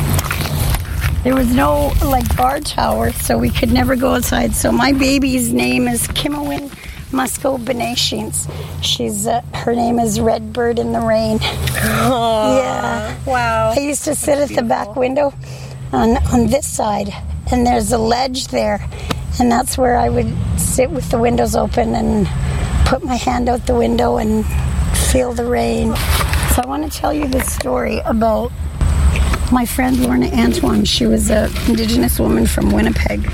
There was no like guard tower, so we could never go outside. So my baby's name is Kimowin Musco Benashins. She's uh, her name is Redbird in the Rain. Aww, yeah, wow. I used to sit at the back window on on this side, and there's a ledge there. And that's where I would sit with the windows open and put my hand out the window and feel the rain. So I want to tell you this story about my friend Lorna Antoine. She was an Indigenous woman from Winnipeg.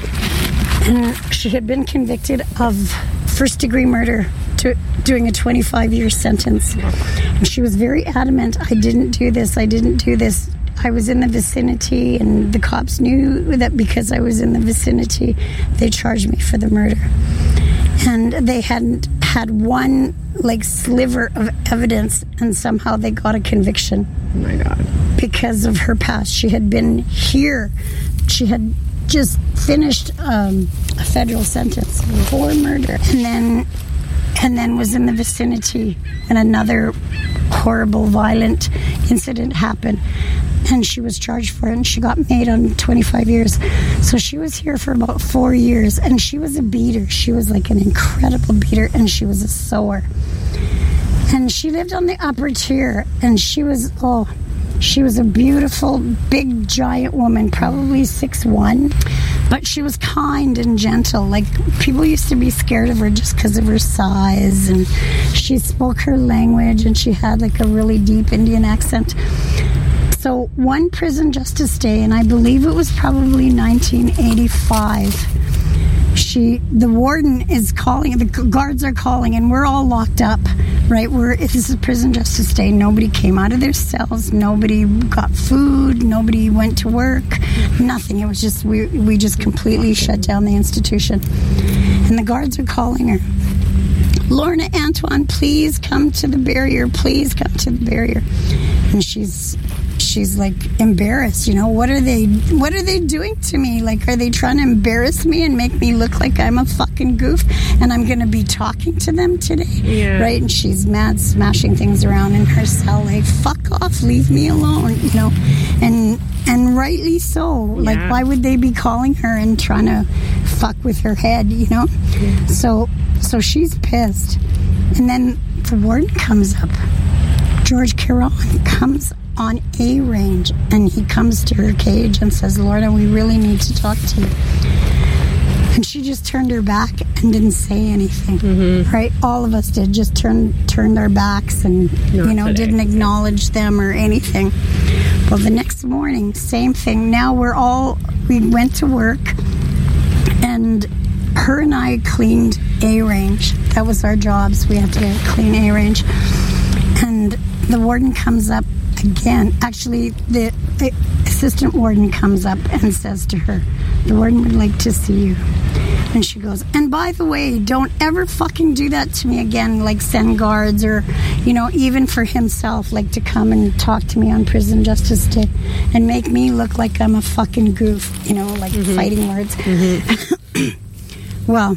And she had been convicted of first-degree murder, to doing a twenty-five year sentence. And she was very adamant, I didn't do this, I didn't do this. I was in the vicinity, and the cops knew that because I was in the vicinity, they charged me for the murder. And they hadn't had one, like, sliver of evidence, and somehow they got a conviction. Oh, my God. Because of her past. She had been here. She had just finished um, a federal sentence for murder. And then, and then was in the vicinity when another horrible, violent incident happened. And she was charged for it, and she got made on twenty-five years. So she was here for about four years, and she was a beater. She was like an incredible beater, and she was a sewer. And she lived on the upper tier, and she was, oh, she was a beautiful, big, giant woman, probably six one. But she was kind and gentle. Like, people used to be scared of her just because of her size. And she spoke her language, and she had like a really deep Indian accent. So one prison justice day, and I believe it was probably nineteen eighty-five, she, the warden is calling, the guards are calling, and we're all locked up, right? We're, this is prison justice day. Nobody came out of their cells. Nobody got food. Nobody went to work. Nothing. It was just, we, we just completely shut down the institution. And the guards are calling her. Lorna Antoine, please come to the barrier. Please come to the barrier. And she's... she's like embarrassed, you know. What are they what are they doing to me? Like, are they trying to embarrass me and make me look like I'm a fucking goof and I'm gonna be talking to them today? Yeah. Right? And she's mad, smashing things around in her cell, like, fuck off, leave me alone, you know. And and rightly so. Yeah. Like, why would they be calling her and trying to fuck with her head, you know? Yeah. So so she's pissed. And then the warden comes up. George Caron comes on A range, and he comes to her cage and says, Lorna, we really need to talk to you. And she just turned her back and didn't say anything. Mm-hmm. Right? All of us did, just turned turned our backs and, Not you know, today. Didn't acknowledge them or anything. Well, the next morning, same thing. Now we're all, we went to work, and her and I cleaned A range. That was our jobs. We had to clean A range. And the warden comes up again. Actually, the, the assistant warden comes up and says to her, the warden would like to see you. And she goes, and by the way, don't ever fucking do that to me again, like send guards or, you know, even for himself, like to come and talk to me on Prison Justice Day and make me look like I'm a fucking goof, you know, like mm-hmm. fighting words. Mm-hmm. Well,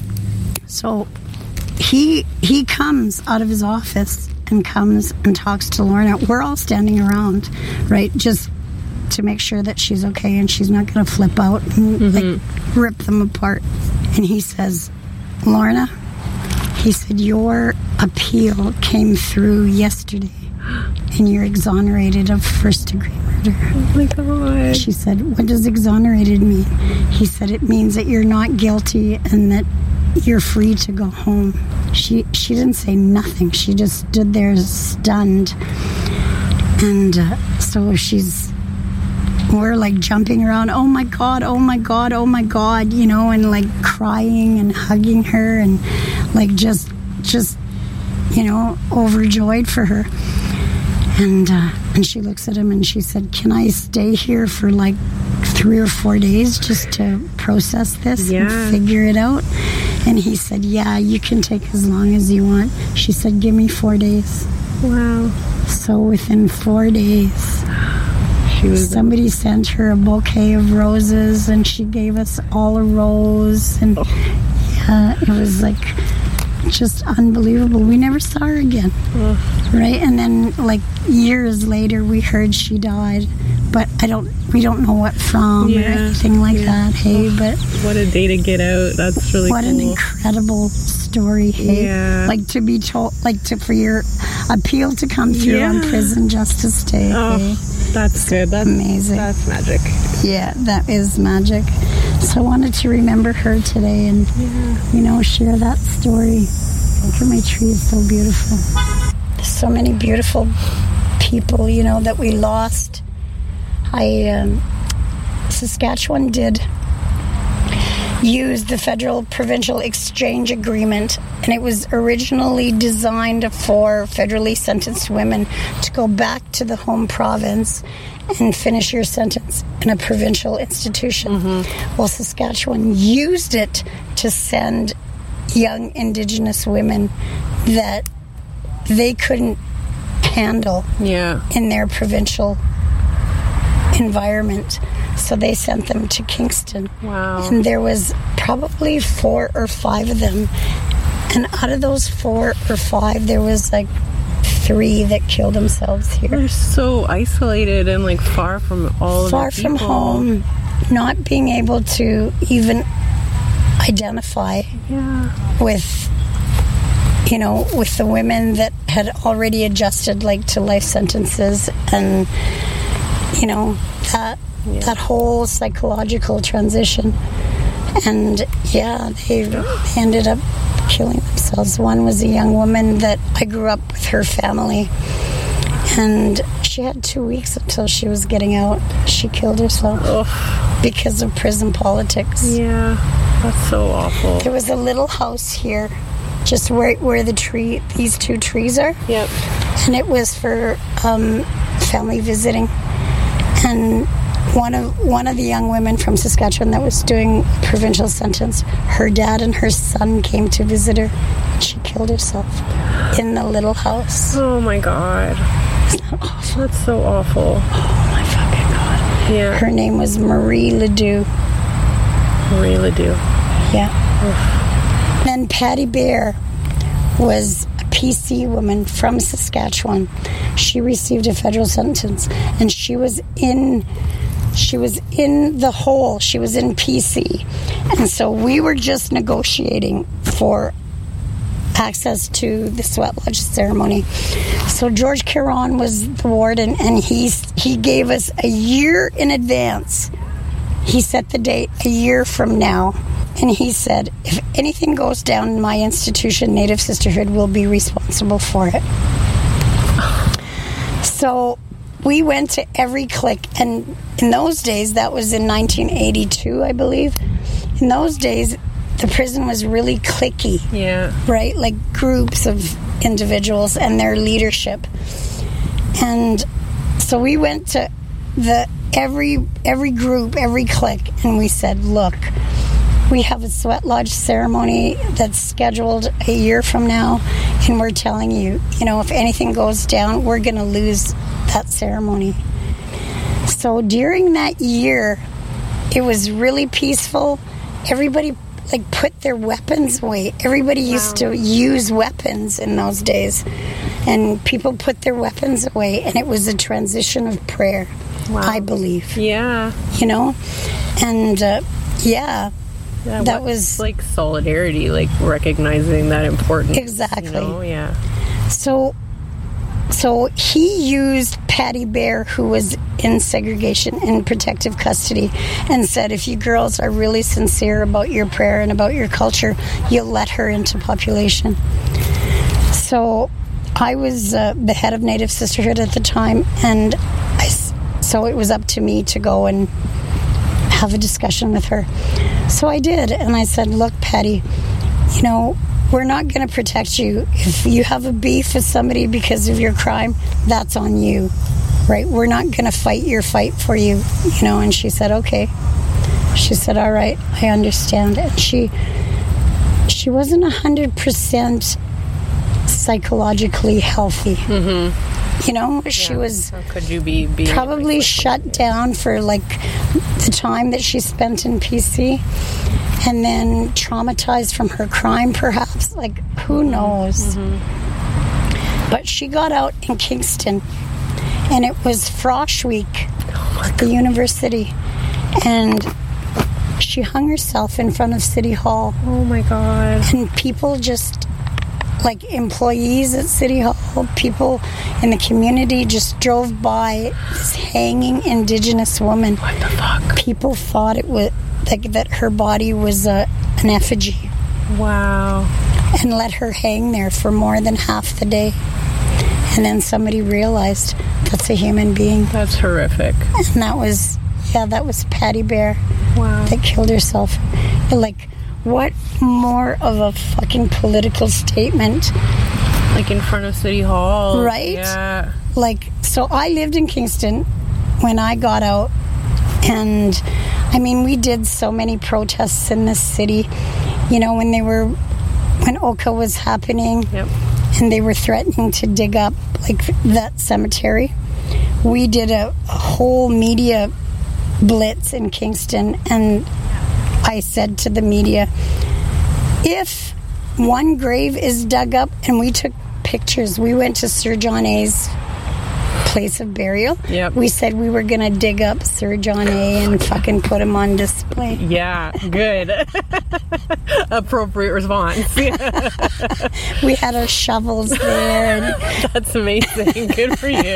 so he he comes out of his office and comes and talks to Lorna. We're all standing around, right, just to make sure that she's okay and she's not going to flip out and mm-hmm. like rip them apart. And he says, Lorna, he said, your appeal came through yesterday and you're exonerated of first degree murder. Oh my God. She said, what does exonerated mean? He said, it means that you're not guilty and that you're free to go home. She she didn't say nothing. She just stood there stunned. And uh, so she's, we're like jumping around, oh my God, oh my God, oh my God, you know, and like crying and hugging her and like just, just, you know, overjoyed for her. And uh, and she looks at him and she said, can I stay here for like three or four days just to process this yeah. and figure it out? And he said, yeah, you can take as long as you want. She said, give me four days. Wow. So within four days, she was somebody sent her a bouquet of roses, and she gave us all a rose. And yeah, it was like just unbelievable. We never saw her again. Oh. Right? And then like years later, we heard she died. But I don't, we don't know what from yeah. or anything like yeah. that, hey, oh, but... What a day to get out, that's really what cool. What an incredible story, hey? Yeah. Like to be told, like to, for your appeal to come through yeah. on Prison Justice Day, oh, hey? That's good, that's amazing. That's magic. Yeah, that is magic. So I wanted to remember her today and, yeah. you know, share that story. Look at my tree, it's so beautiful. There's so many beautiful people, you know, that we lost. I, um, Saskatchewan did use the Federal Provincial Exchange Agreement, and it was originally designed for federally sentenced women to go back to the home province and finish your sentence in a provincial institution. Mm-hmm. Well, Saskatchewan used it to send young Indigenous women that they couldn't handle yeah. in their provincial environment, so they sent them to Kingston. Wow. And there was probably four or five of them, and out of those four or five there was like three that killed themselves here. They're so isolated and like far from all far of the from people. home, not being able to even identify yeah. with, you know, with the women that had already adjusted like to life sentences, and you know, that yeah. that whole psychological transition. And yeah, they ended up killing themselves. One was a young woman that I grew up with her family, and she had two weeks until she was getting out. She killed herself oh. because of prison politics. Yeah, that's so awful. There was a little house here, just where where the tree, these two trees are. Yep. And it was for um, family visiting. And one of one of the young women from Saskatchewan that was doing a provincial sentence, her dad and her son came to visit her, and she killed herself in the little house. Oh my God. Isn't that awful? That's so awful. Oh my fucking God. Yeah. Her name was Marie Ledoux. Marie Ledoux. Yeah. Oof. Then Patty Bear was a P C woman from Saskatchewan. She received a federal sentence, and she was in she was in the hole. She was in P C. And so we were just negotiating for access to the sweat lodge ceremony. So George Caron was the warden, and he he gave us a year in advance. He set the date a year from now. And he said, if anything goes down in my institution, Native Sisterhood will be responsible for it. So we went to every clique, and in those days, that was in nineteen eighty-two, I believe. In those days, the prison was really cliquey. Yeah. Right? Like groups of individuals and their leadership. And so we went to the every every group, every clique, and we said, look, we have a sweat lodge ceremony that's scheduled a year from now, and we're telling you, you know, if anything goes down, we're going to lose that ceremony. So during that year, it was really peaceful. Everybody, like, put their weapons away. Everybody wow. used to use weapons in those days, and people put their weapons away, and it was a transition of prayer, wow. I believe. Yeah. You know? And, uh, yeah. Yeah, that what, was like solidarity, like recognizing that importance. Exactly. You know? Yeah. So, so he used Patty Bear, who was in segregation in protective custody, and said, if you girls are really sincere about your prayer and about your culture, you'll let her into population. So I was uh, the head of Native Sisterhood at the time, and I, so it was up to me to go and have a discussion with her. So I did, and I said, look, Patty, you know, we're not going to protect you. If you have a beef with somebody because of your crime, that's on you, right? We're not going to fight your fight for you, you know. And she said, okay. She said, all right, I understand. And she she wasn't one hundred percent psychologically healthy. Mm-hmm. You know, she Yeah. was How could you be being probably shut down for like the time that she spent in P C, and then traumatized from her crime, perhaps. Like, who knows? Mm-hmm. But she got out in Kingston, and it was Frosh Week at the university, and she hung herself in front of City Hall. Oh my God. And people just, like employees at City Hall, people in the community just drove by this hanging Indigenous woman. What the fuck? People thought it was, like, that her body was a, an effigy. Wow. And let her hang there for more than half the day. And then somebody realized that's a human being. That's horrific. And that was, yeah, that was Patty Bear. Wow. That killed herself. Like, what more of a fucking political statement? Like in front of City Hall. Right? Yeah. Like, so I lived in Kingston when I got out. And, I mean, we did so many protests in this city. You know, when they were, when Oka was happening. Yep. And they were threatening to dig up, like, that cemetery. We did a, a whole media blitz in Kingston, and I said to the media, if one grave is dug up, and we took pictures, we went to Sir John A's place of burial. Yep. We said we were going to dig up Sir John A and fucking put him on display. Yeah, good. Appropriate response. We had our shovels there. And that's amazing. Good for you.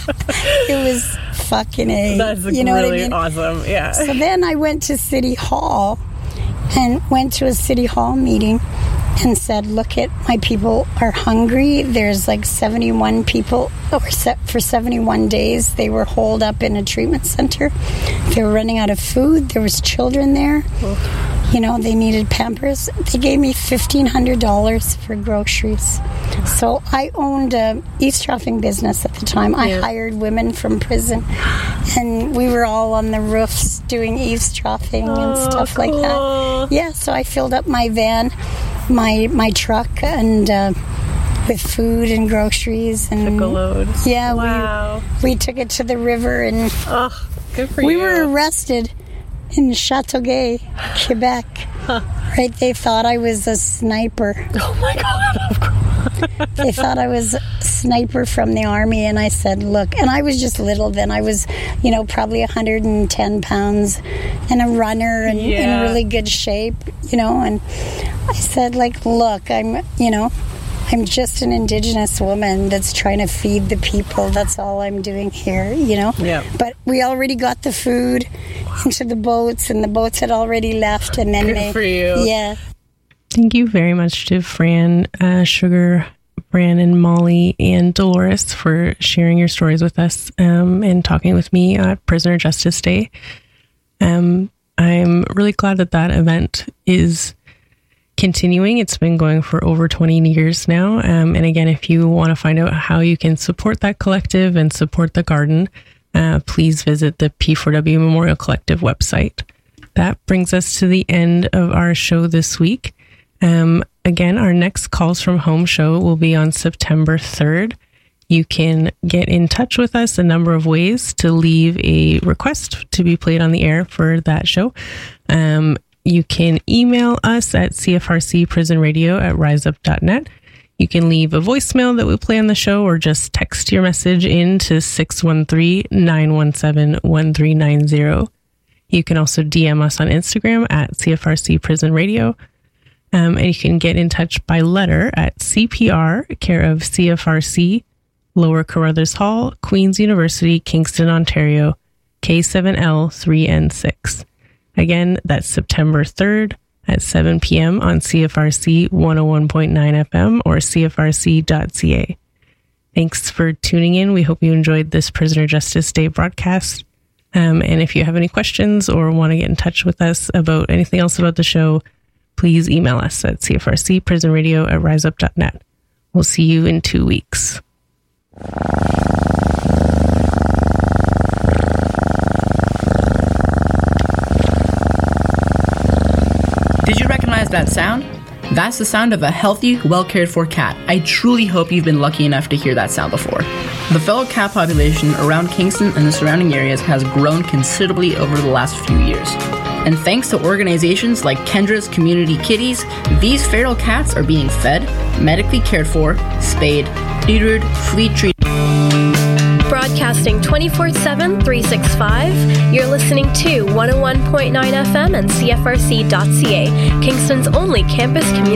It was fucking A. That's you know really what I mean? awesome. Yeah. So then I went to City Hall and went to a City Hall meeting and said, look, it, my people are hungry. There's like seventy-one people, or set for seventy-one days, they were holed up in a treatment center. They were running out of food. There was children there. Oh. You know, they needed Pampers. They gave me fifteen hundred dollars for groceries. So I owned a eavesdropping business at the time. I Yeah. hired women from prison, and we were all on the roofs doing eavesdropping Oh, and stuff cool. like that. Yeah, so I filled up my van, my my truck, and uh, with food and groceries, and Took a load. Yeah, Wow. we we took it to the river, and Oh, good for we you. were arrested in Châteauguay, Quebec. Right? They thought I was a sniper. Oh my God, of course. They thought I was a sniper from the army, and I said, look, and I was just little then. I was, you know, probably one hundred ten pounds and a runner and Yeah. in really good shape, you know, and I said, like, look, I'm, you know, I'm just an Indigenous woman that's trying to feed the people. That's all I'm doing here, you know? Yeah. But we already got the food into the boats, and the boats had already left, and then Good they... for you. Yeah. Thank you very much to Fran, uh, Sugar, Bran, and Molly, and Dolores for sharing your stories with us um, and talking with me at Prisoner Justice Day. Um, I'm really glad that that event is continuing. It's been going for over twenty years now. Um, and again, if you want to find out how you can support that collective and support the garden, uh, please visit the P four W Memorial Collective website. That brings us to the end of our show this week. Um, again, our next Calls from Home show will be on September third. You can get in touch with us a number of ways to leave a request to be played on the air for that show. Um, you can email us at c f r c prison radio at riseup dot net. You can leave a voicemail that we play on the show, or just text your message in to six one three, nine one seven, one three nine zero. You can also D M us on Instagram at C F R C Prison Radio. Um, and you can get in touch by letter at C P R, care of C F R C, Lower Carruthers Hall, Queen's University, Kingston, Ontario, K seven L three N six. Again, that's September third at seven p.m. on C F R C one oh one point nine F M or c f r c dot c a. Thanks for tuning in. We hope you enjoyed this Prisoner Justice Day broadcast. Um, and if you have any questions or want to get in touch with us about anything else about the show, please email us at c f r c prison radio at riseup dot net. We'll see you in two weeks. Did you recognize that sound? That's the sound of a healthy, well-cared-for cat. I truly hope you've been lucky enough to hear that sound before. The feral cat population around Kingston and the surrounding areas has grown considerably over the last few years. And thanks to organizations like Kendra's Community Kitties, these feral cats are being fed, medically cared for, spayed, neutered, flea treated. Broadcasting twenty-four seven, three sixty-five, you're listening to one oh one point nine F M and C F R C dot C A, Kingston's only campus community